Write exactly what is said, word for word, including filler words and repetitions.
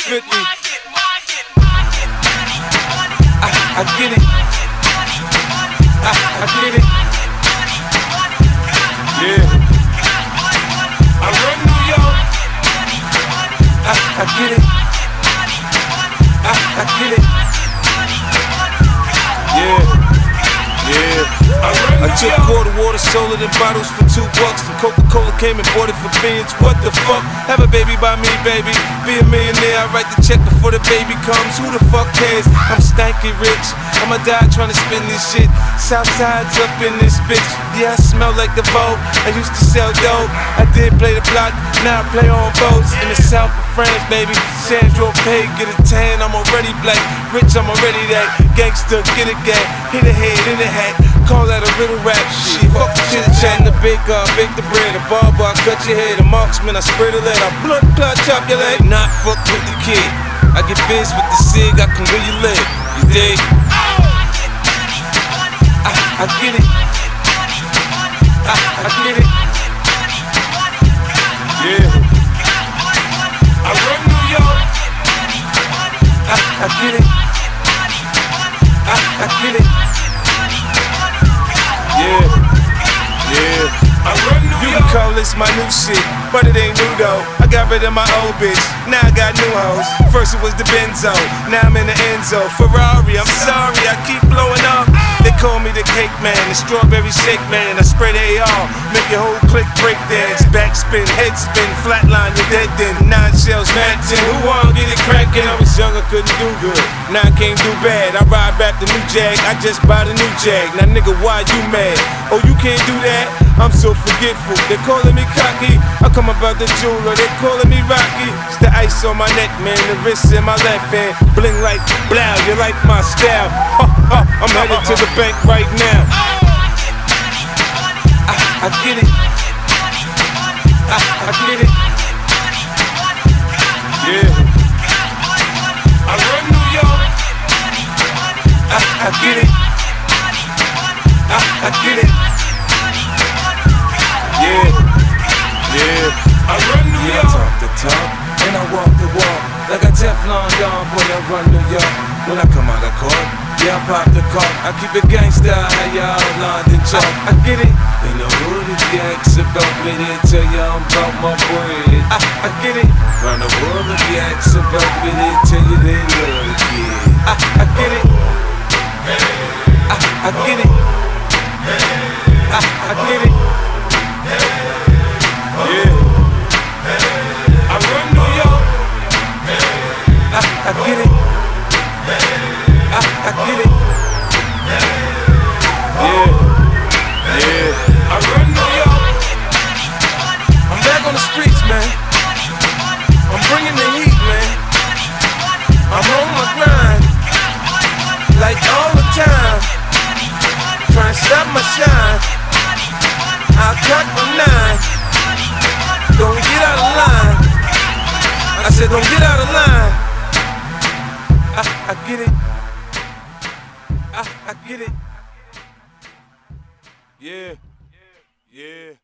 fifty. I, I get it. I, I get it. Yeah. I run New York. I, I get it. I, I get it. Yeah. Yeah. I, I took quarter water, sold it in bottles for two bucks. And Coca-Cola came and bought it for beans. What the fuck? Have a baby by me, baby. Be a millionaire, I write the check before the baby comes. Who the fuck cares? I'm stanky rich. I'ma die trying to spin this shit. Southside's up in this bitch. Yeah, I smell like the Vogue. I used to sell dope. I did play the block, now I play on boats. In the south of France, baby. Sandro Pay, get a tan, I'm already black. Rich, I'm already that. Gangster, get a gang. Hit a head in the hat. Call that a little rap shit. Fuck the chit chat in the big car, bake the bread. A barber, I cut your head. A marksman, I spray the lead. I blood clot, chop your leg. Not fuck with the kid. I get biz with the cig, I can really live. You dig? I, I get it. I, I get it. Yeah. I run New York. I, I get it. I, I get it. Yeah. Yeah. I run New York. You can call this my new shit, but it ain't new though. I got rid of my old bitch, now I got new hoes. First it was the Benzo, now I'm in the Enzo. Ferrari, I'm sorry, I keep blowing up. They call me the cake man, the strawberry shake man. I spray the A R, make your whole clique break dance. Backspin, head spin, flatline, you're dead then. Nine shells, Manton, who wanna get it crackin'? I was young, I couldn't do good, now I can't do bad. I ride back the new Jag, I just bought a new Jag. Now nigga, why you mad? Oh, you can't do that? I'm so forgetful. They calling me cocky, I come about the jeweler. They calling me Rocky. It's the ice on my neck, man, the wrist in my left hand. Bling like blow, you like my style. Ha, ha, I'm headed to the bank right now. I, I get it. I, I get it. Yeah. I run New York. I, I get it. I, I get it. Yeah. Yeah. I run New York. Yeah, I talk the talk and I walk the walk. Like a Teflon Don, boy, I run New York. When I come out of court, yeah, I pop the cork. I keep it gangsta, how y'all London talk. I, I get it. In the hood, if you ask about me, they tell you I'm about my bread. I, I get it. Round the world, if you ask about me, they tell you they love the kid. I, I get it. I, I get it. I, I get it. Yeah. I run New York. I, I get it. I, I get it. Yeah. Yeah. I run New York. I'm back on the streets, man. I'm bringing the heat, man. I'm on my grind, like all the time. Trying to stop my shine. I'll cut my nine. Don't get out of line. I said don't get out of line. I, I get it. I, I get it. Yeah. Yeah.